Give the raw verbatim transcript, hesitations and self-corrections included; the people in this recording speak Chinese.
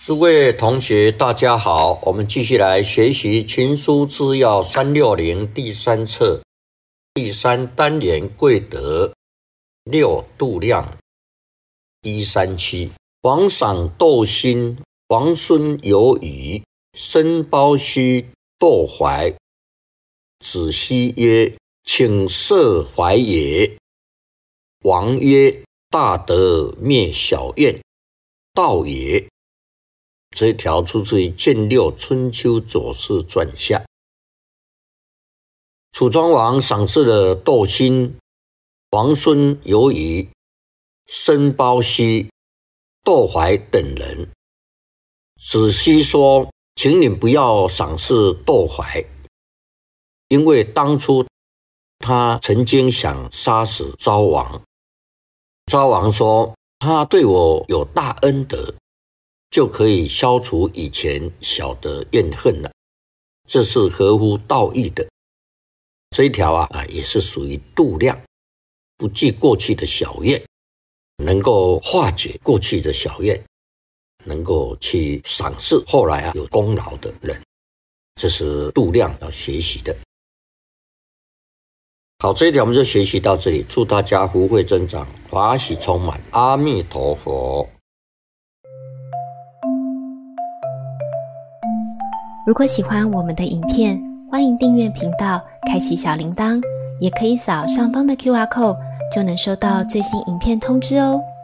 诸位同学大家好，我们继续来学习群书治要三六零第三册第三单元贵德六度量一三七。王赏窦辛，王孙有语，申包胥窦怀。子奚曰：请赦怀也。王曰：大德灭小怨，道也。这一条出自于建六春秋左氏传下。楚庄王赏赐了窦辛、王孙有语、申包胥、窦怀等人。子奚说：请你不要赏赐窦怀，因为当初他曾经想杀死昭王。昭王说他对我有大恩德，就可以消除以前小的怨恨了，这是合乎道义的。这一条啊，啊也是属于度量，不计过去的小怨，能够化解过去的小怨，能够去赏识后来啊有功劳的人，这是度量要学习的。好，这一条我们就学习到这里，祝大家福慧增长，法喜充满，阿弥陀佛。 如果喜欢我们的影片，欢迎订阅频道，开启小铃铛，也可以扫上方的 Q R code， 就能收到最新影片通知哦。